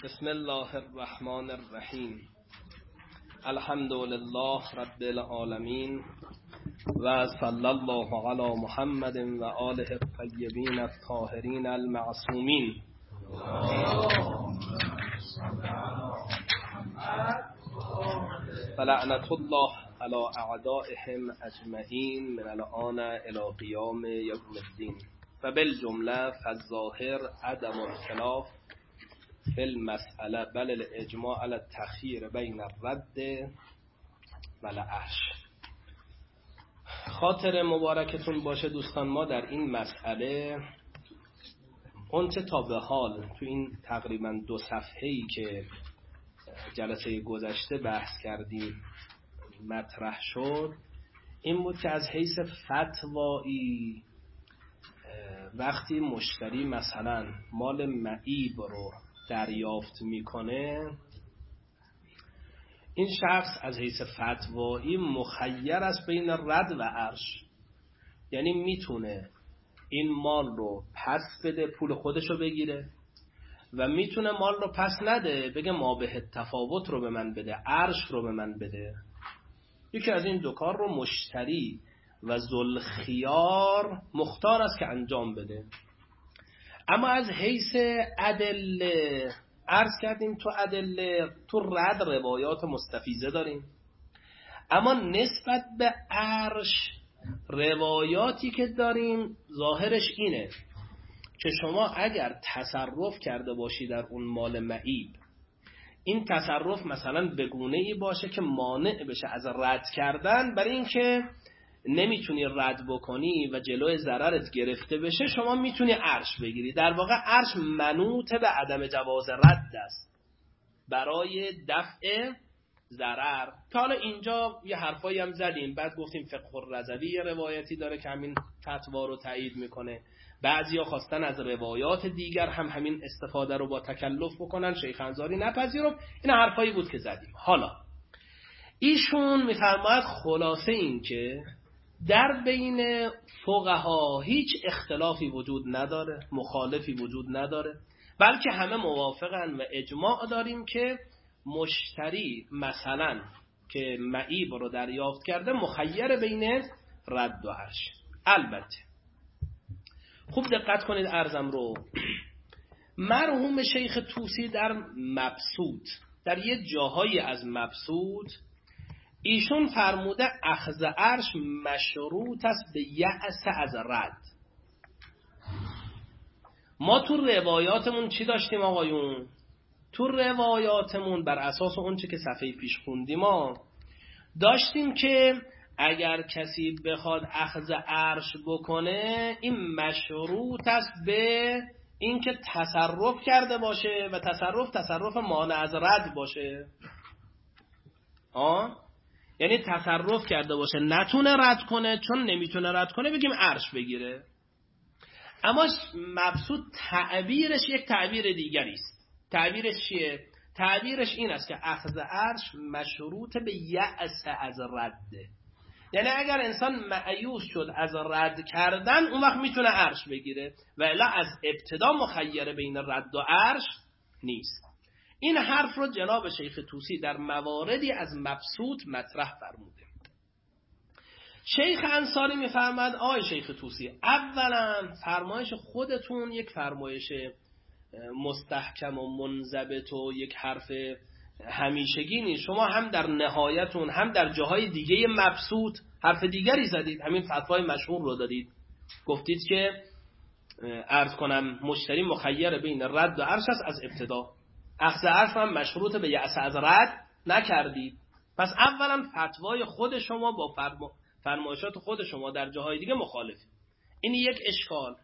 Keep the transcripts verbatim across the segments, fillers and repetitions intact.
بسم الله الرحمن الرحیم. الحمد لله رب العالمین و صلی الله علی محمد و آله الطیبین الطاهرین المعصومین. فلعنت الله علی اعدائهم اجمعین من الآن الی قیام یوم الدین. فبالجمله فالظاهر عدم الخلاف فی المسئله بل الاجماع علی التخییر بین الرد و العرش. خاطر مبارکتون باشه دوستان، ما در این مسئله اونچه تا به حال تو این تقریبا دو صفحه‌ای که جلسه گذشته بحث کردیم مطرح شد این بود که از حیث فتوایی وقتی مشتری مثلا مال معیب رو دریافت میکنه، این شخص از حیث فتوایی مخیر است بین رد و عرش. یعنی میتونه این مال رو پس بده، پول خودش رو بگیره، و میتونه مال رو پس نده، بگه ما به تفاوت رو به من بده، عرش رو به من بده. یکی از این دو کار رو مشتری و ذوالخیار مختار است که انجام بده. اما از حیث ادله عرض کردیم تو ادله تو رد روایات مستفیضه داریم، اما نسبت به عرش روایاتی که داریم ظاهرش اینه که شما اگر تصرف کرده باشی در اون مال معیب، این تصرف مثلا به گونه‌ای باشه که مانع بشه از رد کردن، برای اینکه نمیتونی رد بکنی و جلوی ضررت گرفته بشه، شما میتونی عرش بگیری. در واقع عرش منوط به عدم جواز رد است برای دفع ضرر. تا حالا اینجا یه حرفایی هم زدیم، بعد گفتیم فقه الرضوی یه روایتی داره که همین فتوا رو تایید میکنه، بعضیا خواستن از روایات دیگر هم همین استفاده رو با تکلف بکنن، شیخ انصاری نپذیرفت. این حرفایی بود که زدیم. حالا ایشون میفرماید خلاصه این که در بین فقها هیچ اختلافی وجود نداره، مخالفی وجود نداره، بلکه همه موافقن و اجماع داریم که مشتری مثلا که معیب رو دریافت کرده مخیر بین رد و عرش. البته خوب دقت کنید عرضم رو، مرحوم شیخ طوسی در مبسوط در یه جاهایی از مبسوط ایشون فرموده اخذ عرش مشروط است به یأس از رد. ما تو روایاتمون چی داشتیم آقایون؟ تو روایاتمون بر اساس اون چه که صفحه پیش خوندیم ما داشتیم که اگر کسی بخواد اخذ عرش بکنه این مشروط است به اینکه تصرف کرده باشه و تصرف تصرف مانع از رد باشه. آه؟ یعنی تصرف کرده باشه نتونه رد کنه، چون نمیتونه رد کنه بگیم عرش بگیره. اما مبسوط تعبیرش یک تعبیر دیگری است. تعبیرش چیه؟ تعبیرش این است که اخذ عرش مشروط به یأس از رده. یعنی اگر انسان مایوس شد از رد کردن اون وقت میتونه عرش بگیره، و الا از ابتدا مخیر بین رد و عرش نیست. این حرف رو جناب شیخ طوسی در مواردی از مبسوط مطرح فرموده. شیخ انصاری میفرماد آی شیخ طوسی، اولا فرمایش خودتون یک فرمایش مستحکم و منضبط و یک حرف همیشگی نیست. شما هم در نهایتون هم در جاهای دیگه مبسوط حرف دیگری زدید، همین فتوای مشهور رو دادید، گفتید که عرض کنم مشتری مخیر بین رد و عرش است از ابتدا، اخذ عرش هم مشروط به یأس از رد نکردید. پس اولا فتوای خود شما با فرما... فرمایشات خود شما در جاهای دیگه مخالف. این یک اشکال.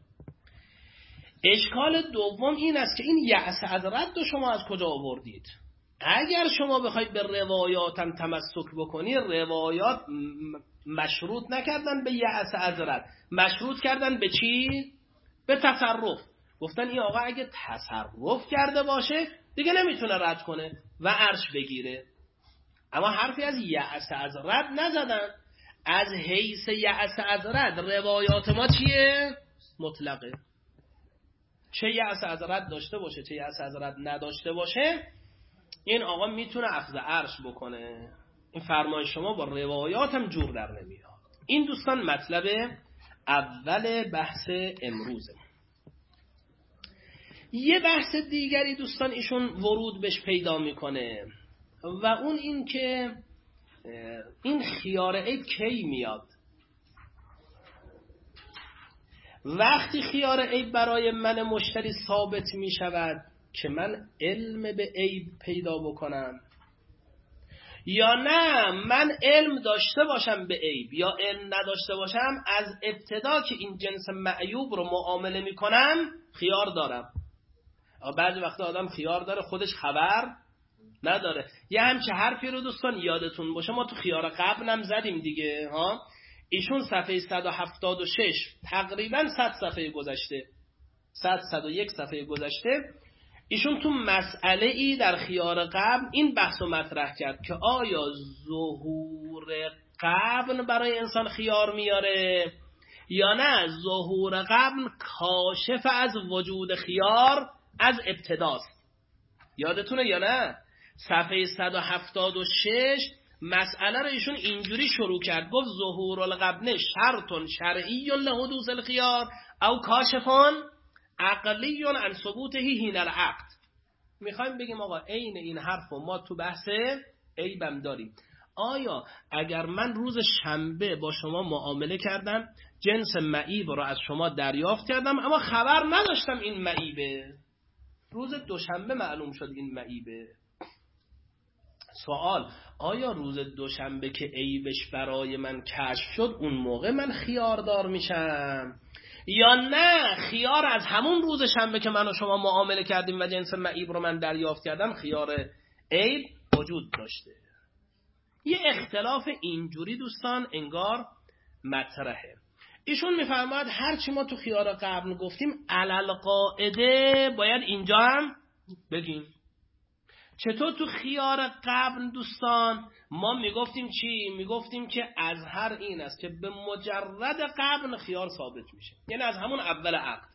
اشکال دوم این است که این یأس از رد رو شما از کجا آوردید؟ اگر شما بخواید به روایاتم تمسک بکنی، روایات مشروط نکردن به یأس از رد، مشروط کردن به چی؟ به تصرف. گفتن این آقا اگه تصرف کرده باشه دیگه نمیتونه رد کنه و عرش بگیره. اما حرفی از یأس از رد نزدن. از حیث یأس از رد روایات ما چیه؟ مطلقه. چه یأس از رد داشته باشه چه یأس از رد نداشته باشه، این آقا میتونه اخذ عرش بکنه. این فرمای شما با روایات هم جور در نمیاد. این دوستان مطلب اول بحث امروزه. یه بحث دیگری دوستان ایشون ورود بهش پیدا میکنه و اون این که این خیار عیب کی میاد. وقتی خیار عیب برای من مشتری ثابت می شود که من علم به عیب پیدا بکنم، یا نه من علم داشته باشم به عیب یا علم نداشته باشم، از ابتدا که این جنس معیوب رو معامله می کنم خیار دارم. بعضی وقتا آدم خیار داره خودش خبر نداره. یه همچه حرفی رو دوستان یادتون باشه ما تو خیار قبل هم زدیم دیگه ها. ایشون صفحه صد و هفتاد و شش تقریبا صد صفحه گذشته، صد صد و یک صفحه گذشته، ایشون تو مسئله ای در خیار قبل این بحث رو مطرح کرد که آیا ظهور قبل برای انسان خیار میاره یا نه ظهور قبل کاشف از وجود خیار از ابتداست. یادتونه یا نه؟ صفحه صد و هفتاد و شش مسئله رو ایشون اینجوری شروع کرد، گفت ظهور القبل شرط شرعی لحدوث الخیار او کاشفون عقلی عن ثبوته حین العقد. میخوایم بگیم آقا عین این حرف و ما تو بحث عیبم داریم. آیا اگر من روز شنبه با شما معامله کردم، جنس معیب رو از شما دریافت کردم اما خبر نداشتم این معیبه، روز دوشنبه معلوم شد این معیبه، سوال آیا روز دوشنبه که عیبش برای من کشف شد اون موقع من خیاردار میشم یا نه خیار از همون روز شنبه که من و شما معامله کردیم و جنس معیب رو من دریافت کردم خیار عیب وجود داشته؟ یه اختلاف اینجوری دوستان انگار مطرحه. ایشون میفرماید هرچی ما تو خیار قبل گفتیم علل قاعده باید اینجا هم بگیم. چطور تو خیار قبل دوستان ما میگفتیم چی؟ میگفتیم که از هر این است که به مجرد قبل خیار ثابت میشه، یعنی از همون اول عقد.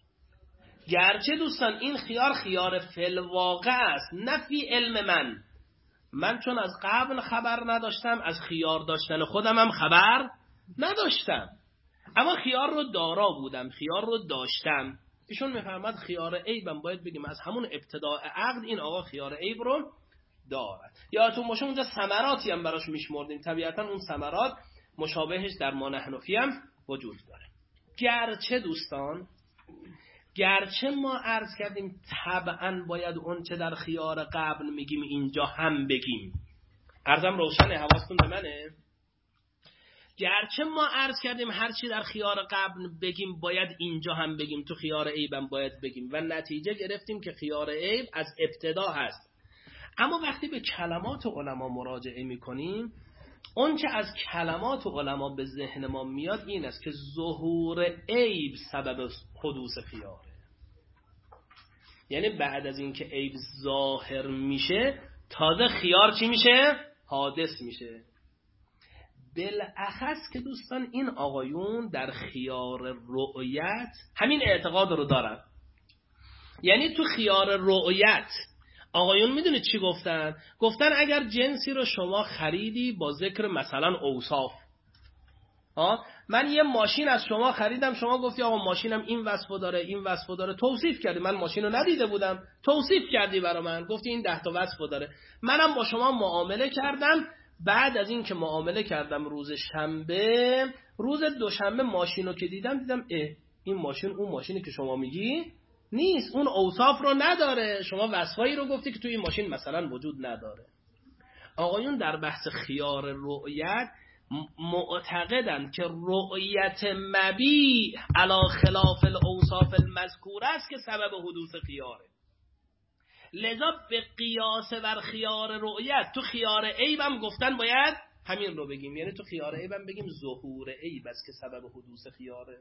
گرچه دوستان این خیار خیار فی‌الواقع است، نه فی علم من، من چون از قبل خبر نداشتم از خیار داشتن خودم هم خبر نداشتم، اما خیار رو دارا بودم، خیار رو داشتم. ایشون میفرماد خیار عیبم باید بگیم از همون ابتداء عقد این آقا خیار عیب رو دارد. یادتون باشه اونجا ثمراتی هم براش میشمردیم، طبیعتا اون ثمرات مشابهش در مانع حنفی هم وجود داره. گرچه دوستان گرچه ما عرض کردیم طبعا باید اون چه در خیار قبل میگیم اینجا هم بگیم، عرضم روشنه، حواستون به منه. گرچه ما عرض کردیم هرچی در خیار قبل بگیم باید اینجا هم بگیم، تو خیار عیبم باید بگیم و نتیجه گرفتیم که خیار عیب از ابتدا هست. اما وقتی به کلمات علما مراجعه میکنیم اون چه از کلمات علما به ذهن ما میاد این است که ظهور عیب سبب حدوث خیاره، یعنی بعد از اینکه عیب ظاهر میشه تازه خیار چی میشه؟ حادث میشه. بالاخص که دوستان این آقایون در خیار رؤیت همین اعتقاد رو دارن. یعنی تو خیار رؤیت آقایون میدونید چی گفتن؟ گفتن اگر جنسی رو شما خریدی با ذکر مثلا اوصاف، ها من یه ماشین از شما خریدم، شما گفتی آقا ماشینم این وصفو داره این وصفو داره، توصیف کردی، من ماشین رو ندیده بودم، توصیف کردی برا من، گفتی این ده تا وصفو داره، منم با شما معامله کردم. بعد از این که معامله کردم روز شنبه، روز دوشنبه ماشین رو که دیدم دیدم اه این ماشین اون ماشینی که شما میگی نیست، اون اوصاف رو نداره، شما وصفایی رو گفتی که توی این ماشین مثلا وجود نداره. آقایون در بحث خیار رؤیت معتقدند که رؤیت مبیح علی خلاف الاوصاف المذکوره است که سبب حدوث خیاره. لذا به قیاس بر خیار رؤیت تو خیار عیب هم گفتن باید همین رو بگیم، یعنی تو خیار عیب هم بگیم ظهور عیب است که سبب حدوث خیاره.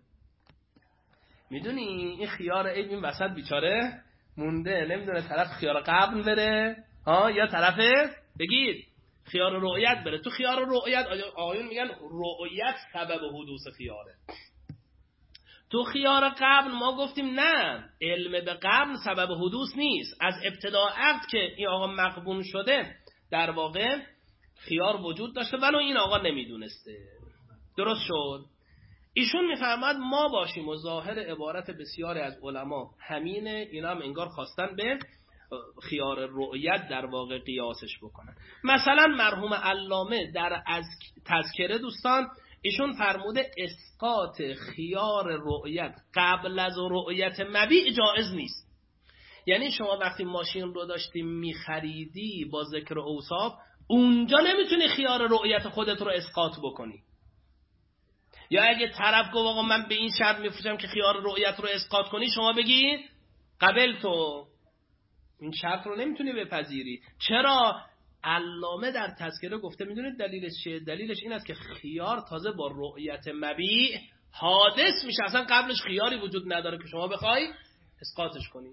میدونی این خیار عیب این وسط بیچاره مونده، نمیدونه طرف خیار قبل بره ها یا طرف بگید خیار رؤیت بره. تو خیار رؤیت آقایون میگن رؤیت سبب حدوث خیاره، تو خیار قبل ما گفتیم نه، علم به قبل سبب حدوث نیست. از ابتدا عقد که این آقا مقبون شده در واقع خیار وجود داشته ولو این آقا نمیدونسته. درست شد؟ ایشون میفرماد ما باشیم و ظاهر عبارت بسیاری از علما همینه. اینا هم انگار خواستن به خیار رؤیت در واقع قیاسش بکنن. مثلا مرحوم علامه در از تذکره دوستان ایشون فرموده اسقاط خیار رؤیت قبل از رؤیت مبیع جائز نیست. یعنی شما وقتی ماشین رو داشتی میخریدی با ذکر اوصاف، اونجا نمیتونی خیار رؤیت خودت رو اسقاط بکنی. یا اگه طرف گفت آقا من به این شرط میفروشم که خیار رؤیت رو اسقاط کنی، شما بگی قبل تو این شرط رو نمیتونی بپذیری. چرا؟ علامه در تذکره گفته میدونید دلیلش چیه؟ دلیلش این است که خیار تازه با رؤیت مبیع حادث میشه، اصلا قبلش خیاری وجود نداره که شما بخوای اسقاطش کنی.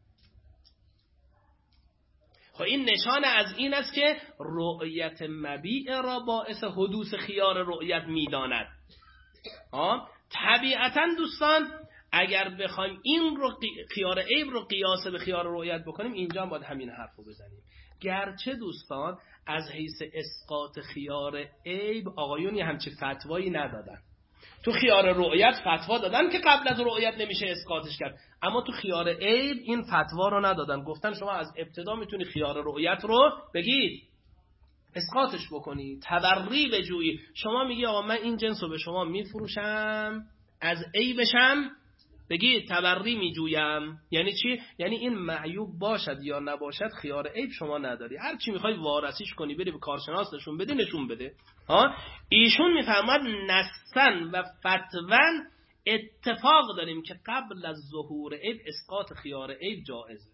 خب این نشانه از این است که رؤیت مبیع را باعث حدوث خیار رؤیت میداند. ها طبیعتا دوستان اگر بخوایم این رو خیار عیب رو قیاس به خیار رؤیت بکنیم، اینجا هم باید همین حرف رو بزنیم. گرچه دوستان از حیث اسقاط خیار عیب آقایون یه همچی فتوایی ندادن. تو خیار رؤیت فتوا دادن که قبل از رؤیت نمیشه اسقاطش کرد، اما تو خیار عیب این فتوا رو ندادن. گفتن شما از ابتدا میتونی خیار رؤیت رو بگید اسقاطش بکنی، تبری بجویی. شما میگی آقا من این جنس رو به شما میفروشم، از عیبشم بگید تبری میجویم. یعنی چی؟ یعنی این معیوب باشد یا نباشد خیار عیب شما نداری، هر چی میخوای وارثیش کنی بری به کارشناس نشون بده نشون بده. ها ایشون میفرماد نصن و فتون اتفاق داریم که قبل از ظهور عیب اسقاط خیار عیب جائزه.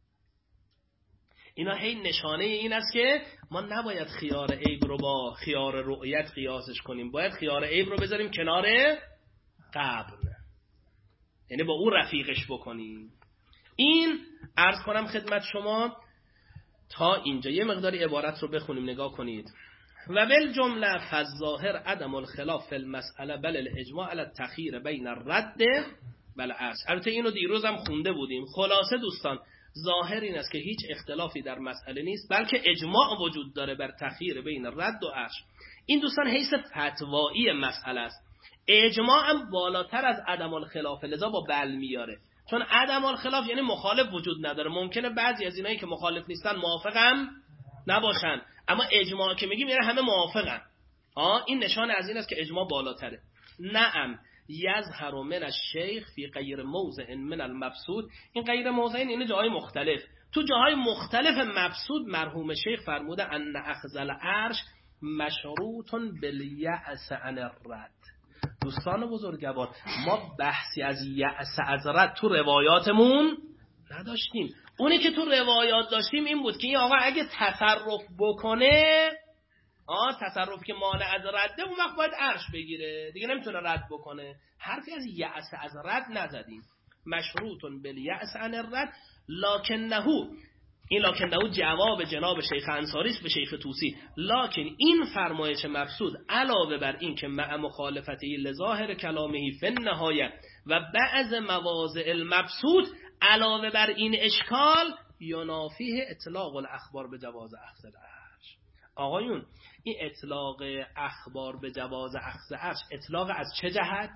اینا هی نشانه این است که ما نباید خیار عیب رو با خیار رؤیت قیاسش کنیم، باید خیار عیب رو بذاریم کنار قبل، یعنی با اون رفیقش بکنیم. این عرض کنم خدمت شما تا اینجا یه مقداری عبارت رو بخونیم نگاه کنید. و بالجمله فالظاهر عدم الخلاف فی المسئله بل الاجماع علی التخییر بین الرد والعرش. البته اینو دیروز هم خونده بودیم. خلاصه دوستان ظاهر این است که هیچ اختلافی در مسئله نیست، بلکه اجماع وجود داره بر تخییر بین رد و عرش. این دوستان حیث فتوایی مسئله است. اجماع هم بالاتر از عدم الخلاف، لذا با بل میاره، چون عدم الخلاف یعنی مخالف وجود نداره. ممکنه بعضی از اینایی که مخالف نیستن موافقم نباشن، اما اجماع که میگیم یعنی همه موافقن. ها این نشانه از این است که اجماع بالاتره. نعم یظهر من الشیخ فی غیر موضع من المبسوط. این غیر موضع این جاهای مختلف، تو جاهای مختلف مبسوط مرحوم شیخ فرموده ان اخذ العرش مشروط بالیأس عن الرد. دوستان بزرگوار ما بحثی از یأس از رد تو روایاتمون نداشتیم. اونی که تو روایات داشتیم این بود که این آقا اگه تصرف بکنه، آه تصرف که مانع از رده، اون وقت باید عرش بگیره دیگه، نمیتونه رد بکنه. حرفی از یأس از رد نزدیم. مشروطن بالیأس عن الرد لکنه، این لکنه جواب جناب شیخ انصاری است به شیخ طوسی. لکن این فرمایش مبسوط علاوه بر این که مع مخالفتی لظاهر کلامه فی النهایه و بعض مواضع المبسوط، علاوه بر این اشکال ینافیه اطلاق الاخبار به جواز اخذ العرش. آقایون این اطلاق اخبار به جواز اخذ عرش اطلاق از چه جهت؟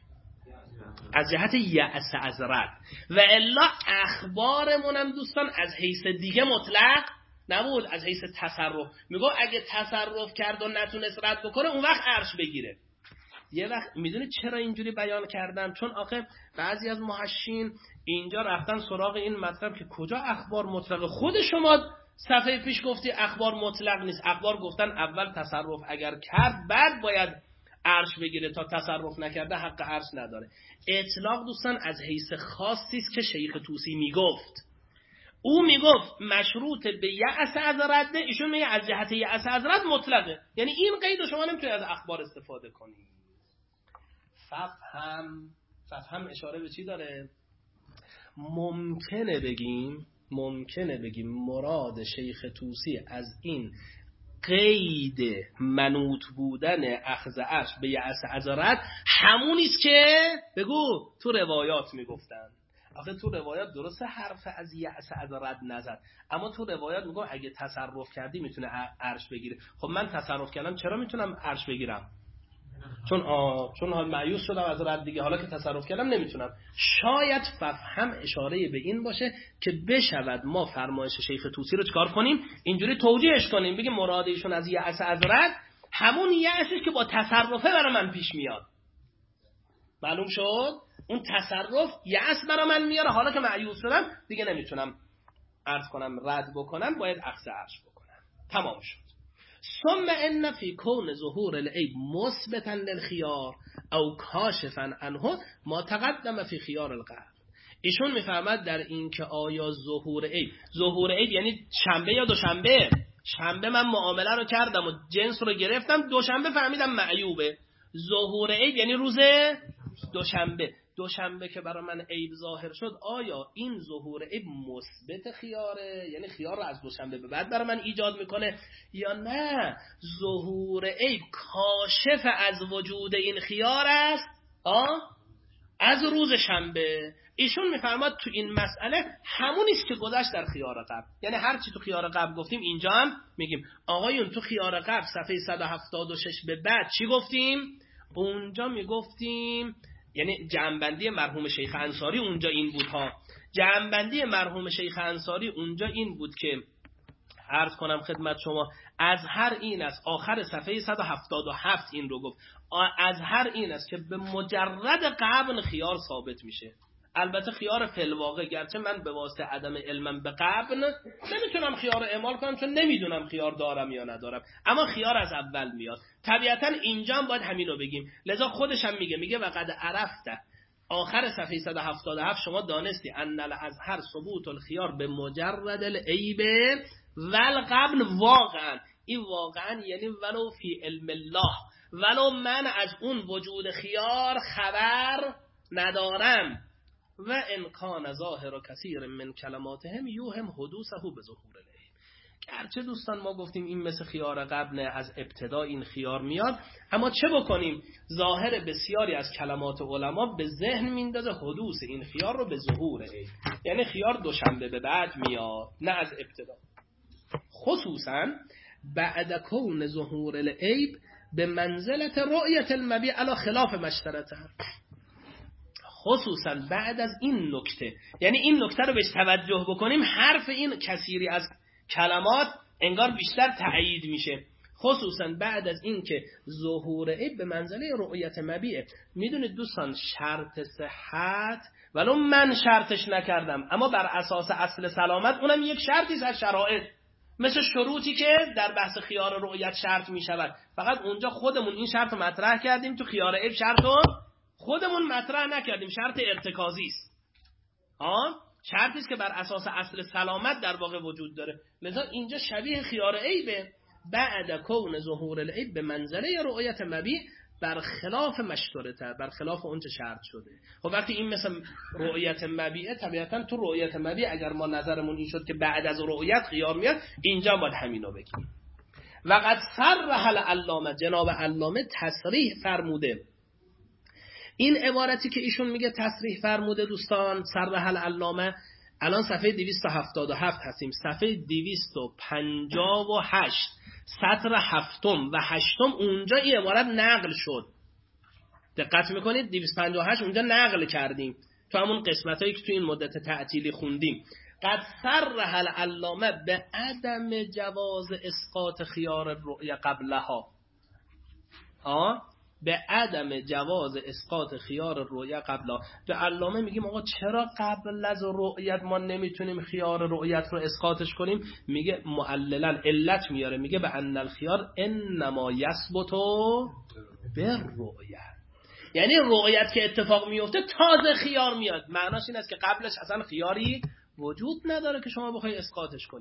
از جهت یأس از رد. و الا اخبارمون هم دوستان از حیث دیگه مطلق نبود، از حیث تصرف. میگو اگه تصرف کرد و نتونست رد بکنه اون وقت عرش بگیره. یه وقت میدونید چرا اینجوری بیان کردن؟ چون آخه بعضی از محشین اینجا رفتن سراغ این مطلب که کجا اخبار مطلق. خود شما صفحه پیش گفتی اخبار مطلق نیست. اخبار گفتن اول تصرف اگر کرد بعد باید عرش بگیره، تا تصرف نکرده حق عرش نداره. اطلاق دوستان از حیث خاصی است که شیخ طوسی میگفت. او میگفت مشروط به یأس از رده، ایشون میگه از جهت یأس از رد مطلقه. یعنی این قید شما نمیتونید از اخبار استفاده کنید. فهم فهم اشاره به چی داره؟ ممکنه بگیم ممکنه بگیم مراد شیخ طوسی از این قید منوط بودن اخذ عرش به یأس از رد همونیست که بگو تو روایات میگفتن. آخه تو روایات درسته حرف از یأس از رد نزد، اما تو روایات میگم اگه تصرف کردی میتونه عرش بگیره. خب من تصرف کردم چرا میتونم عرش بگیرم؟ چون آه چون حال مایوس شدم از رد دیگه، حالا که تصرف کردم نمیتونم. شاید فهم اشاره به این باشه که بشود ما فرمایش شیخ طوسی رو چکار کنیم؟ اینجوری توجیهش کنیم، بگیم مراد ایشون از یأس از رد همون یأسی که با تصرفه برای من پیش میاد. معلوم شد؟ اون تصرف یأس برای من میاره، حالا که مایوس شدم دیگه نمیتونم عرض کنم رد بکنم، باید اخذ عرش بکنم. تمام شد. ثم ان فی کون ظهور العیب مثبتا للخیار او کاشفا عنه ما تقدم فی خیار القلب. ایشون میفهمد در این که آیا ظهور عیب، ظهور عیب یعنی شنبه یا دوشنبه؟ شنبه من معامله رو کردم و جنس رو گرفتم، دوشنبه فهمیدم معیوبه. ظهور عیب یعنی روز دوشنبه. دوشنبه که برای من عیب ظاهر شد، آیا این ظهور عیب مثبت خیاره، یعنی خیار رو از دوشنبه به بعد برای من ایجاد میکنه، یا نه ظهور عیب کاشف از وجود این خیار است آه از روز شنبه؟ ایشون میفرماد تو این مسئله همونیست که گذشت در خیار قبل. یعنی هر چی تو خیار قبل گفتیم اینجا هم میگیم. آقایون تو خیار قبل صفحه صد و هفتاد و شش به بعد چی گفتیم؟ اونجا میگفتیم، یعنی جمع‌بندی مرحوم شیخ انصاری اونجا این بود ها. جمع‌بندی مرحوم شیخ انصاری اونجا این بود که عرض کنم خدمت شما، از هر این است، آخر صفحه صد و هفتاد و هفت این رو گفت، از هر این است که به مجرد قبل خیار ثابت میشه. البته خیار فی‌الواقع، گرچه من به واسطه عدم علمم به قبل نمیتونم خیار اعمال کنم چون نمیدونم خیار دارم یا ندارم، اما خیار از اول میاد. طبیعتا اینجا هم باید همین رو بگیم. لذا خودش هم میگه میگه وقد عرفته، آخر صفحه صد و هفتاد و هفت شما دانستی ان از هر ثبوت الخیار به مجرد العیب ول قبل واقعا. این واقعا یعنی ولو فی علم الله، ولو من از اون وجود خیار خبر ندارم. و امکان ظاهر و کثیر من کلماتهم یوهم حدوثه به ظهور العیب. گرچه دوستان ما گفتیم این مثل خیار قبل، از ابتدا این خیار میاد، اما چه بکنیم؟ ظاهر بسیاری از کلمات علما به ذهن میندازه حدوث این خیار رو به ظهور عیب، یعنی خیار دوشنبه به بعد میاد نه از ابتدا. خصوصا بعد کون ظهور العیب به منزلت رؤیت المبیع علی خلاف مشترطه، خصوصا بعد از این نکته، یعنی این نکته رو بهش توجه بکنیم، حرف این کثیری از کلمات انگار بیشتر تأیید میشه. خصوصا بعد از این که ظهور عیب به منزله رؤیت مبیع. میدونید دوستان شرط صحت ولو من شرطش نکردم، اما بر اساس اصل سلامت اونم یک شرطی از شرایط، مثل شروطی که در بحث خیار رؤیت شرط میشود، فقط اونجا خودمون این شرط رو مطرح کردیم، تو خیار عیب شرط رو خودمون مطرح نکردیم، شرط ارتکازی است. آه شرطی است که بر اساس اصل سلامت در واقع وجود داره. لذا اینجا شبیه خیار عیبه. بعد کون ظهور العیب به منزله رؤیت مبیع بر خلاف مشترطه، بر خلاف اون چه شرط شده. خب وقتی این مثل رؤیت مبیعه، طبیعتا تو رؤیت مبیع اگر ما نظرمون این شد که بعد از رؤیت خیار میاد، اینجا باید همینو بگیم. وقد صرح العلامه، جناب علامه تصریح فرموده. این عبارتی که ایشون میگه تصریح فرموده دوستان، صرح العلامه، الان صفحه دویست و هفتاد و هفت هستیم، صفحه دویست و پنجاه و هشت سطر هفتم و هشتم اونجا این عبارت نقل شد. دقت میکنید دویست و پنجاه و هشت اونجا نقل کردیم تو همون قسمتایی که تو این مدت تعطیلی خوندیم. قد صرح العلامه به عدم جواز اسقاط خیار الرؤیا قبلها، آه به عدم جواز اسقاط خیار رؤیت قبلا. به علامه میگیم آقا چرا قبل از رؤیت ما نمیتونیم خیار رؤیت رو اسقاطش کنیم؟ میگه معللا علت میاره، میگه به ان الخیار انما یثبت بالرؤیت، یعنی رؤیت که اتفاق میفته تازه خیار میاد. معناش این است که قبلش اصلا خیاری وجود نداره که شما بخوای اسقاطش کنی.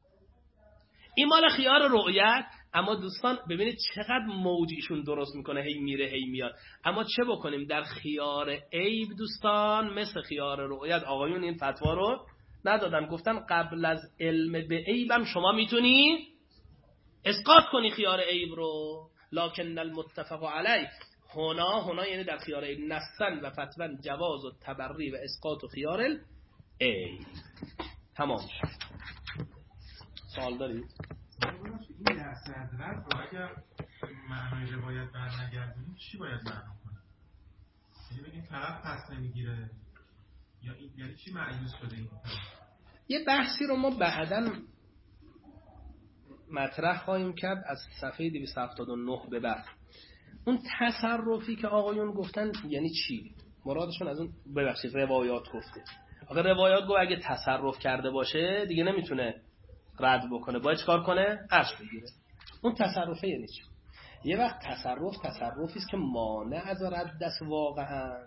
این مال خیار رؤیت. اما دوستان ببینید چقدر موجیشون درست میکنه، هی میره هی میاد. اما چه بکنیم در خیار عیب دوستان مثل خیار رؤیت آقایون این فتوا رو ندادن، گفتن قبل از علم به عیبم شما میتونی اسقاط کنی خیار عیب رو. لکن المتفق علیه هنا هنا یعنی در خیار عیب نصن و فتوا جواز و تبری و اسقاط و خیار عیب. تمام شد. سوال دارید؟ این درس حضرت رو اگر معنای روایت برنگردونیم چی باید معنا کنیم؟ یعنی بگیم طرف پس نمیگیره یا این یعنی چی معنیش شده این؟ یه بحثی رو ما بعداً مطرح خواهیم کرد از صفحه دویست و هفتاد و نه به بعد. اون تصرفی که آقایون گفتن یعنی چی؟ مرادشون از اون ببخشید روایات گفته. آقا روایات گفت اگه تصرف کرده باشه دیگه نمیتونه رد بکنه، باید چیکار کنه؟ عرش بگیره. اون تصرفه یعنی چی؟ یه وقت تصرف تصرفی است که مانع از رد است واقعا.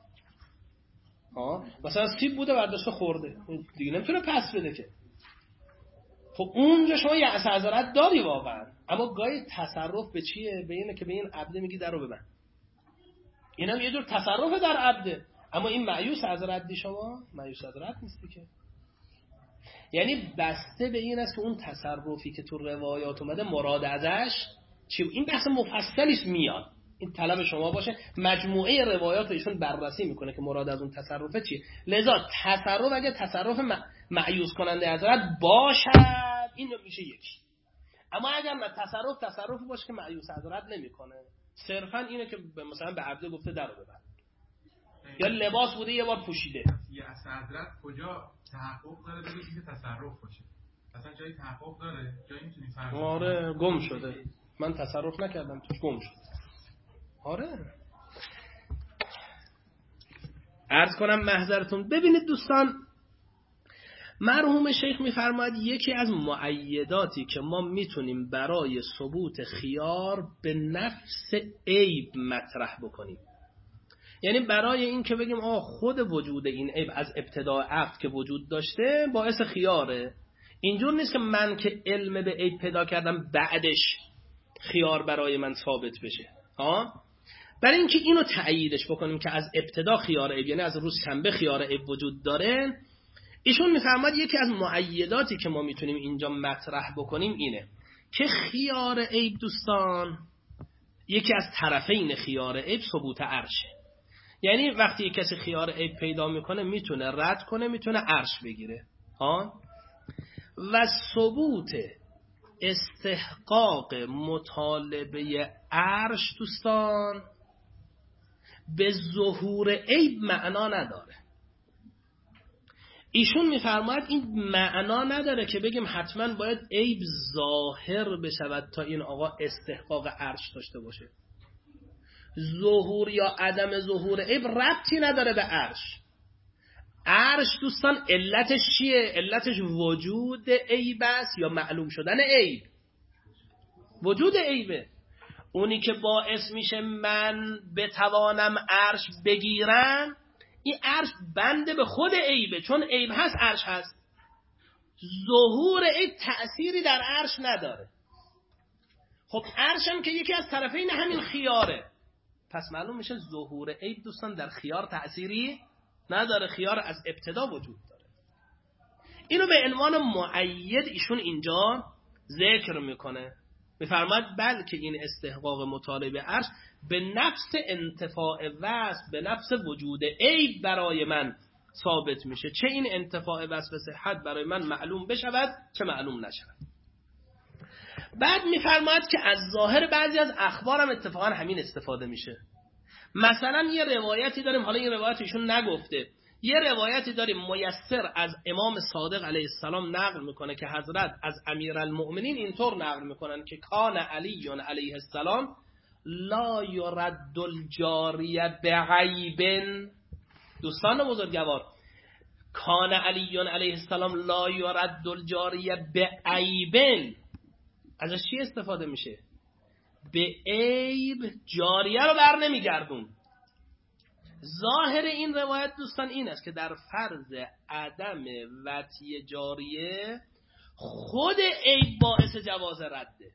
ها مثلا سیب بوده برداشته خورده دیگه نمیتونه پس بده که. خب اونجا شما یه از رد داری واقعا، اما گاهی تصرف به چیه؟ به اینه که به این عبد میگی درو ببند. اینم یه جور تصرف در عبده، اما این مایوس از ردی شما مایوس از رد نیستی که. یعنی بسته به این است که اون تصرفی که تو روایات اومده مراد ازش چی. این بحث مفصلیش میاد، این طلب شما باشه. مجموعه روایات ایشون بررسی میکنه که مراد از اون تصرفه چیه. لذا تصرف اگه تصرف مایوس کننده از رد باشد این میشه یکی. اما اگر نه تصرف تصرفی باشه که مایوس از رد نمیکنه، صرفا اینه که مثلا به عبد گفته درو ببند یا لباس بوده یه بار پوشیده. یه از حضرت کجا تحقق داره بگه این تصرف باشه؟ اصلا جایی تحقق داره؟ جایی میتونی فرض آره گم شده، من تصرف نکردم توش گم شد. آره عرض کنم محضرتون. ببینید دوستان، مرحوم شیخ میفرماید یکی از مؤیداتی که ما میتونیم برای ثبوت خیار به نفس عیب مطرح بکنیم، یعنی برای این که بگیم آه خود وجود این عیب از ابتداء عقد که وجود داشته باعث خیاره. اینجور نیست که من که علم به عیب پیدا کردم بعدش خیار برای من ثابت بشه. ها برای اینکه اینو تأییدش بکنیم که از ابتدا خیار عیب، یعنی از روز شنبه خیار عیب وجود داره، ایشون میفرماد یکی از مؤیداتی که ما میتونیم اینجا مطرح بکنیم اینه که خیار عیب دوستان یکی از طرفین خیار عیب ثبوت عرشه. یعنی وقتی یک کسی خیار عیب پیدا میکنه میتونه رد کنه، میتونه عرش بگیره. ها و ثبوت استحقاق مطالبه عرش دوستان به ظهور عیب معنا نداره. ایشون میفرماید این معنا نداره که بگیم حتما باید عیب ظاهر بشود تا این آقا استحقاق عرش داشته باشه. ظهور یا عدم ظهور عیب ربطی نداره به عرش. عرش دوستان علتش چیه؟ علتش وجود عیب است یا معلوم شدن عیب؟ وجود عیبه. اونی که باعث میشه من بتوانم عرش بگیرم، این عرش بنده به خود عیبه، چون عیب هست عرش هست. ظهور عیب تأثیری در عرش نداره. خب عرش هم که یکی از طرفین همین خیاره، پس معلوم میشه ظهور عیب دوستان در خیار تأثیری نداره، خیار از ابتدا وجود داره. اینو به عنوان مؤید ایشون اینجا ذکر میکنه، میفرماید بلکه این استحقاق مطالبه عرش به نفس انتفاع وصف، به نفس وجود عیب برای من ثابت میشه، چه این انتفاع وصف صحت برای من معلوم بشود چه معلوم نشود. بعد میفرماید که از ظاهر بعضی از اخبارم اتفاقا همین استفاده میشه. مثلا یه روایتی داریم، حالا این روایت ایشون نگفته، یه روایتی داریم میسر از امام صادق علیه السلام نقل میکنه که حضرت از امیرالمؤمنین اینطور نقل میکنن که کان علی علیه السلام لا یرد الجاریه بعیب. دوستان بزرگوار، کان علی علیه السلام لا یرد الجاریه بعیب، ازش چی استفاده میشه؟ به عیب جاریه رو بر نمیگردون. ظاهر این روایت دوستان این است که در فرض عدم وطی جاریه خود عیب باعث جواز رده،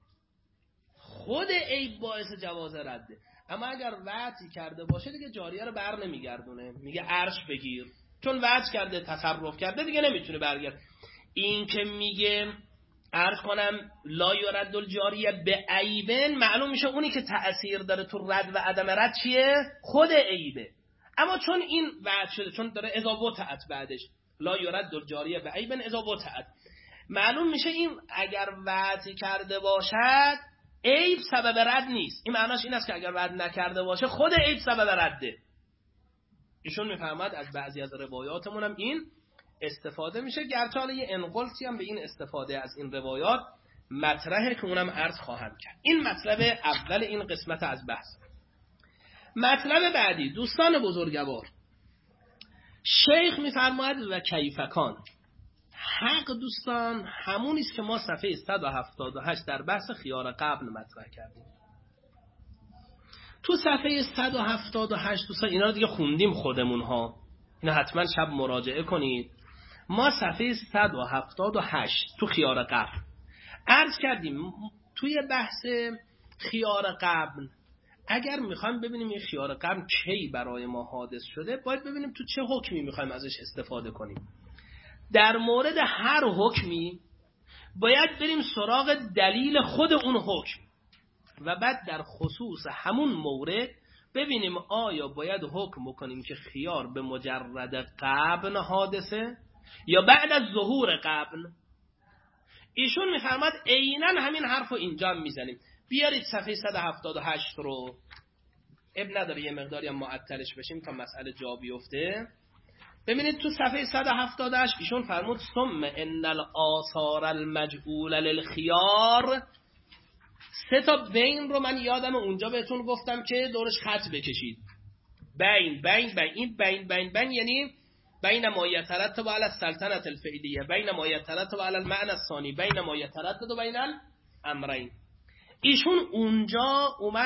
خود عیب باعث جواز رده. اما اگر وطی کرده باشه دیگه جاریه رو بر نمیگردونه، میگه عرش بگیر، چون وطی کرده تصرف کرده دیگه نمیتونه برگرد. این که میگه عرض کنم لا یرد الجاریه به عیبن، معلوم میشه اونی که تأثیر داره تو رد و عدم رد چیه؟ خود عیبه. اما چون این وعد شده، چون داره اذا وطئت بعدش لا یرد الجاریه به عیبن اذا وطئت، معلوم میشه این اگر وعد کرده باشد عیب سبب رد نیست. این معناش این است که اگر وعد نکرده باشه خود عیب سبب رده. ایشون میفهمد از بعضی از روایاتمون هم این استفاده میشه، گرچه حالا یه انقلتی هم به این استفاده از این روایات مطرحه که اونم عرض خواهم کرد. این مطلب اول این قسمت از بحث. مطلب بعدی دوستان بزرگوار، شیخ میفرماید و کیفکان. حق دوستان همونی است که ما صفحه صد و هفتاد و هشت در بحث خیار قبل مطرح کردیم. تو صفحه صد و هفتاد و هشت دوستان اینا رو دیگه خوندیم خودمون ها، اینا حتما شب مراجعه کنید. ما صفحه صد و هفتاد و هشت تو خیار قبل عرض کردیم. توی بحث خیار قبل اگر میخوایم ببینیم این خیار قبل کی برای ما حادث شده، باید ببینیم تو چه حکمی میخوایم ازش استفاده کنیم. در مورد هر حکمی باید بریم سراغ دلیل خود اون حکم و بعد در خصوص همون مورد ببینیم آیا باید حکم بکنیم که خیار به مجرد قبل حادثه یا بعد از ظهور قبل. ایشون میفرماد عیناً همین حرفو اینجا میزنیم. بیارید صفحه صد و هفتاد و هشت رو، اب نداره یه مقداری هم معطلش بشیم تا مسئله جا بیفته. ببینید تو صفحه صد و هفتاد و هشت ایشون فرمود ثم ان الاثار المجعول للخيار. سه تا بین رو من یادم اونجا بهتون گفتم که دورش خط بکشید. بین بین بین این بین بین بین یعنی بین ما یترتب علی السلطنه الفعلیه، بین ما یترتب علی المعنى الثانی، بین ما یترتب بین الامرین. ایشون اونجا اومد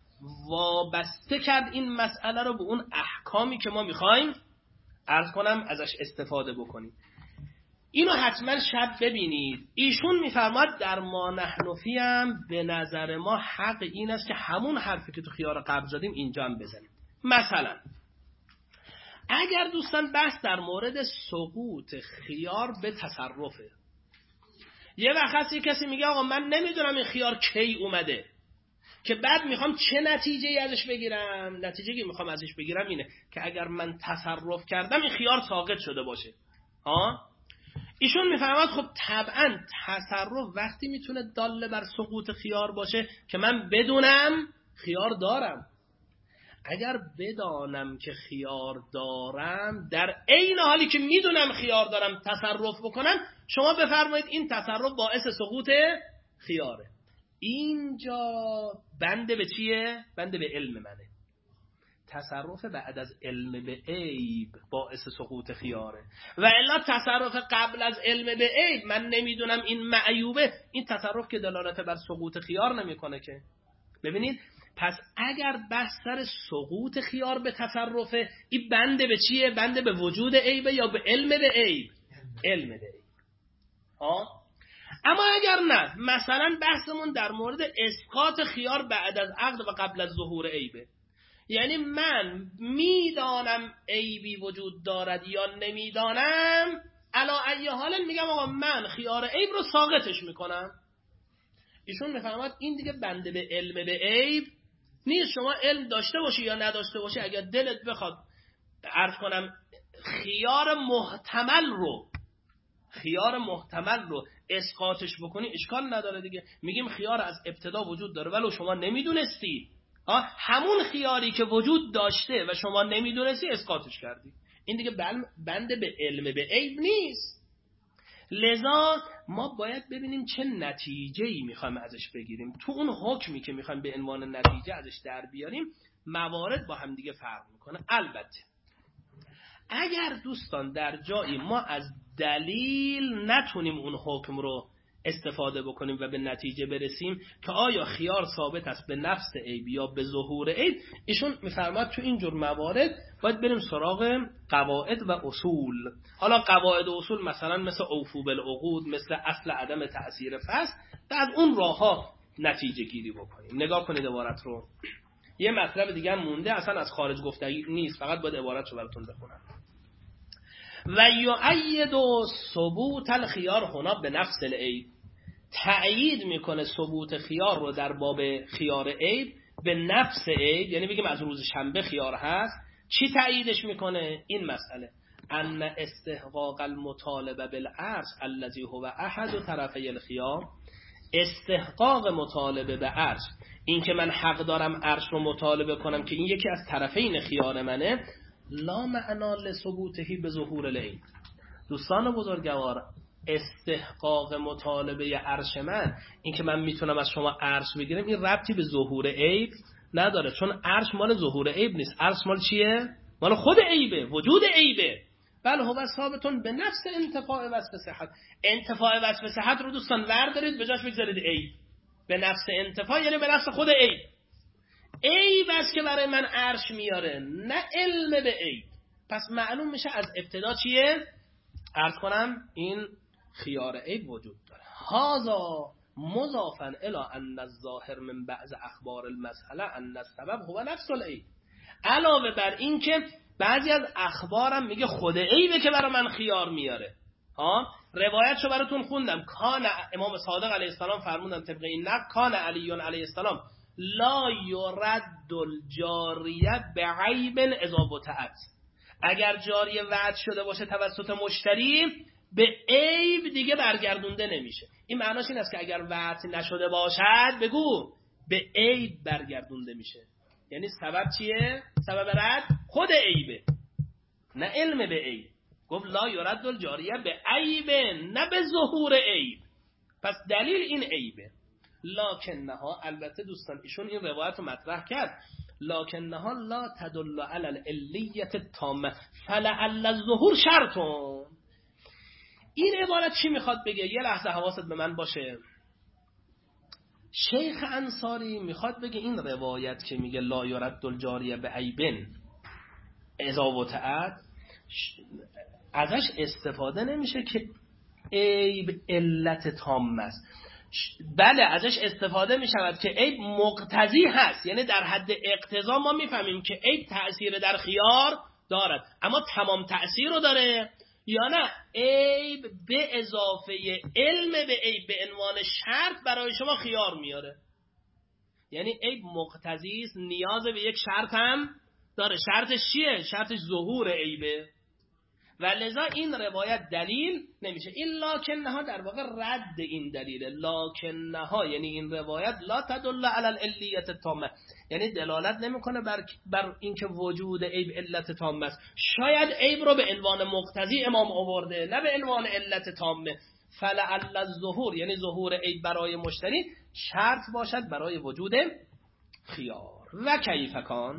وابسته کرد این مسئله رو به اون احکامی که ما میخوایم عرض کنم ازش استفاده بکنیم. اینو حتما شب ببینید. ایشون میفرماد در ما نحنفی هم به نظر ما حق این است که همون حرفی که تو خیار قبل زدیم اینجا هم بزنیم. مثلا اگر دوستان بحث در مورد سقوط خیار به تصرفه، یه وقت یه کسی میگه آقا من نمیدونم این خیار کی اومده که بعد میخوام چه نتیجه ازش بگیرم. نتیجه که میخوام ازش بگیرم اینه که اگر من تصرف کردم این خیار ساقط شده باشه. ها ایشون میفهمد خب طبعا تصرف وقتی میتونه داله بر سقوط خیار باشه که من بدونم خیار دارم. اگر بدانم که خیار دارم در عین حالی که میدونم خیار دارم تصرف بکنم، شما بفرمایید این تصرف باعث سقوط خیاره. اینجا بنده به چیه؟ بنده به علم منه. تصرف بعد از علم به عیب باعث سقوط خیاره و الا تصرف قبل از علم به عیب من نمیدونم این معیوبه، این تصرف که دلالت بر سقوط خیار نمیکنه که. ببینید پس اگر بحث سر سقوط خیار به تصرفه، این بنده به چیه؟ بنده به وجود عیبه یا به علم به عیب؟ علم به عیب. ها اما اگر نه، مثلا بحثمون در مورد اسقاط خیار بعد از عقد و قبل از ظهور عیبه، یعنی من میدانم عیبی وجود دارد یا نمیدانم، علا ای حال میگم آقا من خیار عیب رو ساقطش میکنم. ایشون میفهمد این دیگه بنده به علم به عیب نیست. شما علم داشته باشی یا نداشته باشی، اگر دلت بخواد عرض کنم خیار محتمل رو خیار محتمل رو اسقاطش بکنی اشکال نداره دیگه. میگیم خیار از ابتدا وجود داره ولو شما نمیدونستی، همون خیاری که وجود داشته و شما نمیدونستی اسقاطش کردی. این دیگه بنده به علم به عیب نیست. لذا ما باید ببینیم چه نتیجه‌ای میخوایم ازش بگیریم. تو اون حکمی که میخوایم به عنوان نتیجه ازش در بیاریم موارد با هم دیگه فرق میکنه. البته اگر دوستان در جایی ما از دلیل نتونیم اون حکم رو استفاده بکنیم و به نتیجه برسیم که آیا خیار ثابت است به نفس عیب یا به ظهور عیب، ایشون میفرماد تو این جور موارد باید بریم سراغ قواعد و اصول. حالا قواعد و اصول مثلا مثل اوفو بالعقود، مثل اصل عدم تأثیر فصل، بعد اون راهها نتیجه گیری بکنیم. نگاه کنید عبارت رو. یه مطلب دیگه هم مونده، اصلا از خارج گفتگی نیست، فقط باید عبارت رو براتون بخونم. و یؤید ثبوت الخیار هنا به نفس العیب. تأیید میکنه ثبوت خیار رو در باب خیار عیب به نفس عیب، یعنی بگیم از روز شنبه خیار هست. چی تأییدش میکنه؟ این مسئله ان استحقاق المطالبه بالعرش الذي هو احد طرفی الخیار، استحقاق مطالبه به عرش، این که من حق دارم عرش رو مطالبه کنم که این یکی از طرفین خیار منه، لا معنا لثبوته به ظهور العیب. دوستان بزرگوار، استحقاق مطالبه عرش من، این که من میتونم از شما عرش بگیرم، این ربطی به ظهور عیب نداره، چون عرش مال ظهور عیب نیست. عرش مال چیه؟ مال خود عیبه، وجود عیبه. بل هو ثابتون به نفس انتفاع وصف صحت. انتفاع وصف صحت رو دوستان وردارید به جاش بگذارید عیب. به نفس انتفاع یعنی به نفس خود عیب. عیب است که برای من عرش میاره، نه علم به عیب. پس معلوم میشه از ابتدا چیه؟ عرض کنم این خیار عیب وجود داره. هذا مضافا الی ان الظاهر من بعض اخبار المسئله ان السبب هو نفس العیب. علاوه بر این که بعضی از اخبارم میگه خود عیبه که برای من خیار میاره. ها روایتشو براتون خوندم. کان امام صادق علیه السلام فرمودن طبق این نقل، کان علی علیه السلام لا یرد الجاریه بعیب اذا وطئت. اگر جاریه وعد شده باشه توسط مشتری، به عیب دیگه برگردونده نمیشه. این معناش این است که اگر وعد نشده باشد بگو به عیب برگردونده میشه. یعنی سبب چیه؟ سبب رد خود عیبه، نه علم به عیب. گفت لا یرد الجاریه به عیب، نه به ظهور عیب. پس دلیل این عیبه. لکنها، البته دوستان ایشون این روایت رو مطرح کرد، لکنها لا تدل علی العلیت التامه فلعل الظهور شرطون. این عبارت چی میخواد بگه؟ یه لحظه حواست به من باشه. شیخ انصاری میخواد بگه این روایت که میگه لا یرد الجاریه به عیبن اذا وطئت، ازش استفاده نمیشه که عیب علت تام است. بله ازش استفاده میشود که عیب مقتضی هست، یعنی در حد اقتضا ما میفهمیم که عیب تأثیر در خیار دارد، اما تمام تأثیر رو داره یا نه؟ عیب به اضافه علم به عیب به عنوان شرط برای شما خیار میاره. یعنی عیب مقتضی است، نیاز به یک شرط هم داره. شرطش چیه؟ شرطش ظهور عیبه. و لذا این روایت دلیل نمیشه. این لکنها در واقع رد این دلیله. لکنها یعنی این روایت لا تدل علی العلیت التامه، یعنی دلالت نمیکنه بر بر اینکه وجود عیب علت تامه است. شاید عیب رو به عنوان مقتضی امام آورده، نه به عنوان علت تامه. فلعل الظهور یعنی ظهور عیب برای مشتری شرط باشد برای وجود خیار. و کیف کان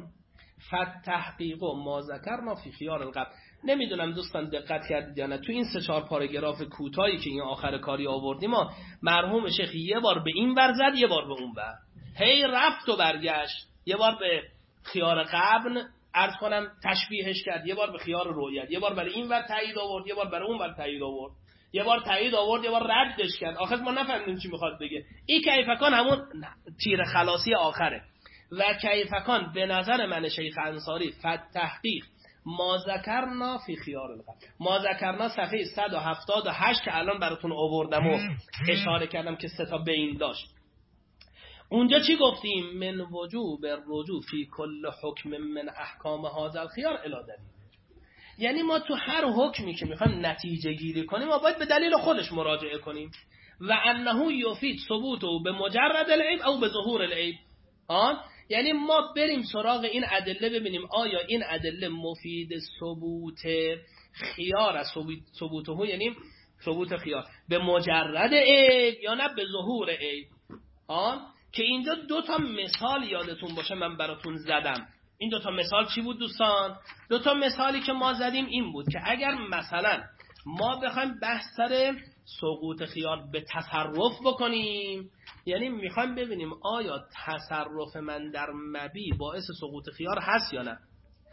فتحقیق ما ذکرنا فی خیار القبل. نمیدونم دوستان دقت کردید یا نه، تو این سه چهار پاراگراف کوتاهی که این آخر کاری آوردیم ما، مرحوم شیخ یه بار به این ور زد یه بار به اون ور، هی رفت و برگشت. یه بار به خیار قبل عرض کنم تشبیهش کرد، یه بار به خیار رؤیت، یه بار برای این ور تایید آورد، یه بار برای اون ور تایید آورد، یه بار تایید آورد یه بار ردش کرد. آخر ما نفهمیدیم چی میخواد بگه. این کیفکان همون تیر خلاصی آخره. و کیفکان به نظر من شیخ انصاری فتحقیق ما ذکرنا فی خیار القبل. ما ذکرنا صفحه صد و هفتاد و هشت که الان براتون آوردم و اشاره کردم که سه تا بین داشت. اونجا چی گفتیم؟ من وجوب الرجوع فی کل حکم من احکام هذا الخیار الی دلیل. یعنی ما تو هر حکمی که میخوایم نتیجه گیری کنیم ما باید به دلیل خودش مراجعه کنیم. و انه یفید ثبوته به مجرد العیب او به ظهور العیب. آن یعنی ما بریم سراغ این ادله ببینیم آیا این ادله مفید ثبوت خیار است، ثبوته یعنی ثبوت خیار به مجرد عیب یا نه به ظهور عیب. آن که اینجا دو تا مثال یادتون باشه من براتون زدم. این دو تا مثال چی بود دوستان؟ دو تا مثالی که ما زدیم این بود که اگر مثلا ما بخوایم بحث سر سقوط خیار به تصرف بکنیم، یعنی میخوایم ببینیم آیا تصرف من در مبی باعث سقوط خیار هست یا نه.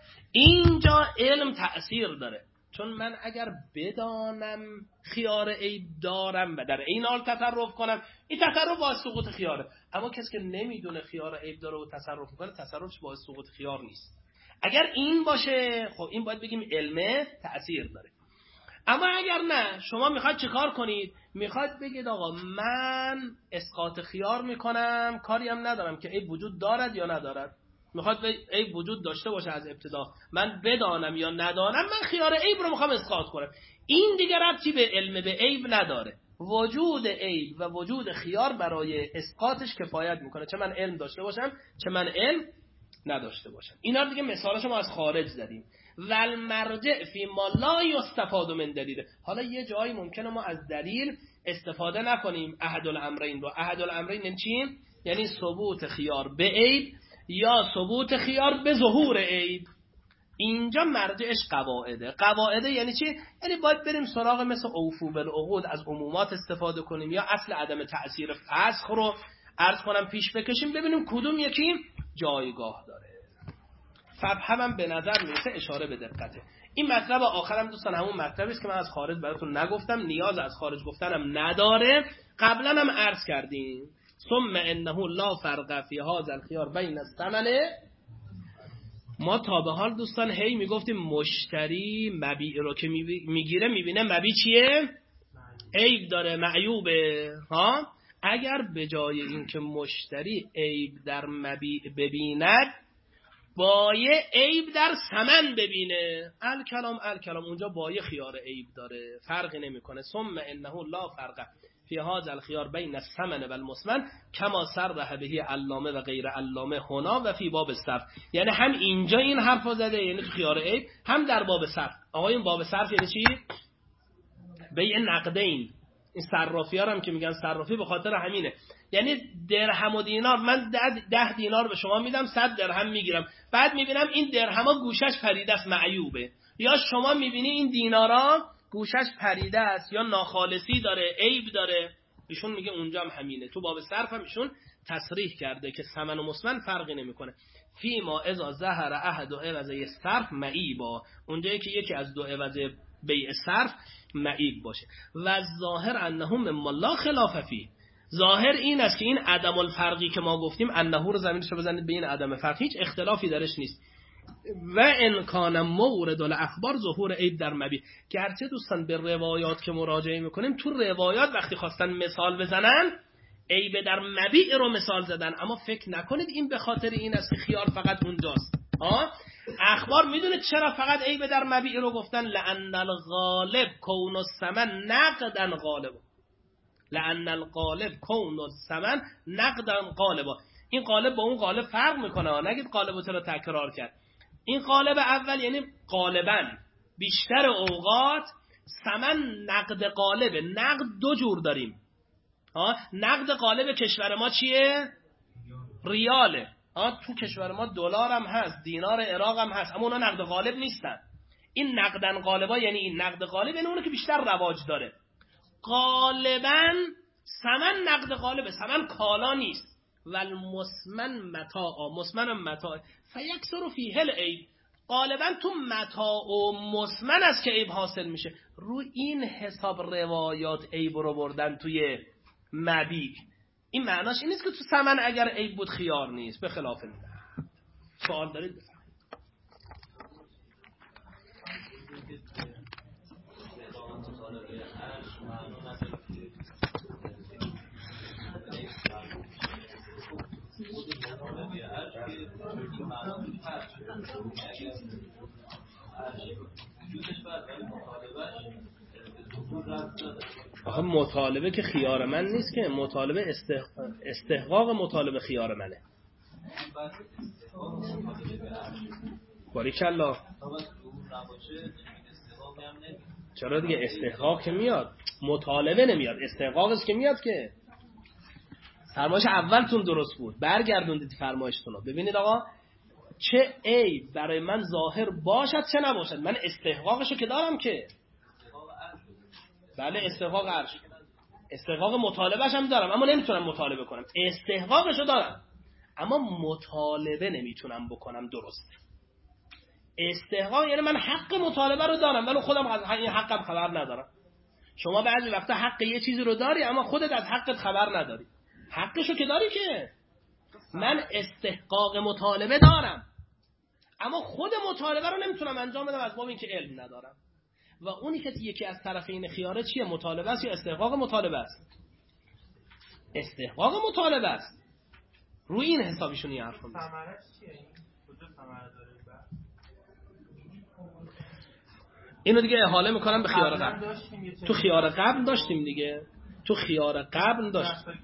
اینجا علم تأثیر داره، چون من اگر بدانم خیار عیب دارم و در این حال تصرف کنم، این تصرف باعث سقوط خیاره. اما کسی که نمیدونه خیار عیب داره و تصرف کنه، تصرفش باعث سقوط خیار نیست. اگر این باشه خب این باید بگیم علم تأثیر داره. اما اگر نه، شما میخواید چه کار کنید؟ میخواید بگید آقا من اسقاط خیار میکنم، کاری هم ندارم که عیب وجود دارد یا ندارد. میخواد عیب وجود داشته باشه از ابتدا، من بدانم یا ندانم، من خیار عیب رو میخوام اسقاط کنم. این دیگه ربطی به علم به عیب نداره. وجود عیب و وجود خیار برای اسقاطش کفایت میکنه، چه من علم داشته باشم چه من علم نداشته باشم. اینا دیگه مثالش ما از خارج زدیم. والمرجع فی ما لا یستفاد من دلیل. حالا یه جایی ممکنه ما از دلیل استفاده نکنیم احد الامرین رو. احد الامرین چی؟ یعنی ثبوت خیار به عیب یا ثبوت خیار به ظهور عیب. اینجا مرجعش قواعده. قواعده یعنی چی؟ یعنی باید بریم سراغ مثل اوفو بالعقود، از عمومات استفاده کنیم یا اصل عدم تأثیر فسخ رو عرض کنم پیش بکشیم، ببینیم کدوم یکی جایگاه داره. فبهم به نظر میرسه اشاره به دقته. این مطلب آخرم دوستان همون مطلبی است که من از خارج براتون نگفتم، نیاز از خارج گفتنم نداره، قبلا هم عرض کردیم. ثم انه لا فرق فی هذا الخيار بین الثمن. ما تا به حال دوستان هی میگفتیم مشتری مبیع رو که میگیره میبینه مبیع چیه؟ عیب داره، معیوبه. ها اگر به جای اینکه مشتری عیب در مبیع ببیند، بایع عیب در ثمن ببینه، الکلام الکلام اونجا بایع خیار عیب داره، فرقی نمیکنه. ثم انه لا فرق فی هذا الخيار بین الثمن و المثمن کما صرح به علامه و غیر علامه هنا و فی باب الصرف. یعنی هم اینجا این حرفو زده، یعنی تو خیار عیب، هم در باب صرف. آقا این باب صرف یعنی چی؟ بیع نقدین. این صرافی ها هم که میگن صرافی به خاطر همینه، یعنی درهم و دینار، من ده, ده دینار به شما میدم، صد درهم میگیرم، بعد میبینم این درهما گوشش پریده است، معیوبه. یا شما میبینی این دینارا گوشش پریده است یا ناخالصی داره، عیب داره. ایشون میگه اونجا هم همینه. تو باب صرف هم ایشون تصریح کرده که ثمن و مثمن فرقی نمیکنه. فی ما اذا ظهر احد عوضی صرف معیبا، اونجایی که یکی از دو عوض بیع صرف معیب باشه. و ظاهر انه مما لا خلاف فی، ظاهر این است که این عدم الفرقی که ما گفتیم، انه رو زمینش رو بزنید به این عدم فرق، هیچ اختلافی درش نیست. و ان کان مورد الاخبار ظهور عیب در مبیع. گرچه دوستان به روایات که مراجعه میکنیم، تو روایات وقتی خواستن مثال بزنن عیب در مبیع رو مثال زدن، اما فکر نکنید این به خاطر این است که خیار فقط اونجاست. ها اخبار میدونید چرا فقط عیب در مبیع رو گفتن؟ لأن الغالب کون الثمن نقدا غالبا، لأن الغالب کون الثمن نقدا غالبا. این قالب با اون قالب فرق میکنه، نگید قالب رو چرا تکرار کرد. این قالب اول یعنی غالبا بیشتر اوقات ثمن نقد قالبه. نقد دو جور داریم. ها نقد قالب کشور ما چیه؟ ریاله. ها تو کشور ما دلار هم هست، دینار عراق هم هست، اما اونا نقد غالب نیستن. این نقدن غالبا یعنی این نقد غالب یعنی اونو که بیشتر رواج داره. غالبا ثمن نقد غالبه، ثمن کالا نیست. والمثمن متاع، مثمن متاع فیکثر فیه العیب. غالبا تو متاع و مثمن است که عیب حاصل میشه. رو این حساب روایات عیب رو بردن توی مبیع. این معناش این نیست که تو ثمن اگر عیب بود خیار نیست، به خلاف این. سوال دارید؟ آخه مطالبه که خیار من نیست که، مطالبه استح... استحقاق مطالبه خیار منه. باریکالله. چرا دیگه؟ استحقاق که میاد، مطالبه نمیاد، استحقاقش که میاد. که فرمایش اولتون درست بود، برگردوندید فرمایشتون رو. ببینید آقا چه عیب برای من ظاهر باشد چه نباشد، من استحقاقشو که دارم. که بله استحقاق عرش، استحقاق مطالبهش هم دارم، اما نمیتونم مطالبه کنم. استحقاقشو دارم اما مطالبه نمیتونم بکنم. درست. استحقاق یعنی من حق مطالبه رو دارم ولی خودم از این حقم خبر ندارم. شما بعضی وقتا حق یه چیزی رو داری اما خودت از حقت خبر نداری. حقشو که داری. که من استحقاق مطالبه دارم اما خود مطالبه رو نمیتونم انجام بدم از باب اینکه علم ندارم. و اونی که یکی از طرفین خیاره چیه؟ مطالبه است یا استحقاق مطالبه است؟ استحقاق مطالبه است. روی این حسابیشون این حرف میزنن. ثمرش چیه این؟ کجا ثمره داره؟ اینو دیگه احاله میکنم به خیار قبل. تو خیار قبل داشتیم دیگه. تو خیار قبل داشتیم.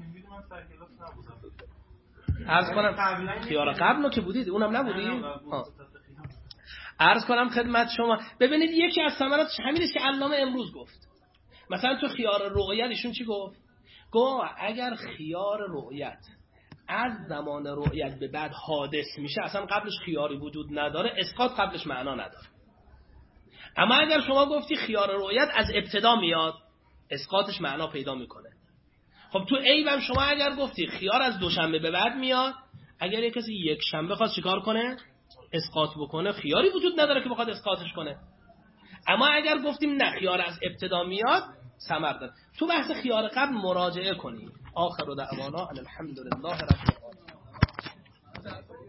عرض کنم خیار قبل رو که بودید اونم نبودید. عرض کنم خدمت شما ببینید یکی از ثمراتش همین است که علامه امروز گفت. مثلا تو خیار رؤیت ایشون چی گفت؟ گفت اگر خیار رؤیت از زمان رؤیت به بعد حادث میشه اصلا قبلش خیاری وجود نداره، اسقاط قبلش معنا نداره. اما اگر شما گفتی خیار رؤیت از ابتدا میاد، اسقاطش معنا پیدا میکنه. خب تو عیبم شما اگر گفتی خیار از دوشنبه به بعد میاد، اگر یک کسی یک شنبه خواست چیکار کنه؟ اسقاط بکنه، خیاری وجود نداره که بخواد اسقاطش کنه. اما اگر گفتیم نه خیار از ابتدا میاد، ثمر داره. تو بحث خیار قبل مراجعه کنید. آخر دعوانا الحمدلله رب العالمین.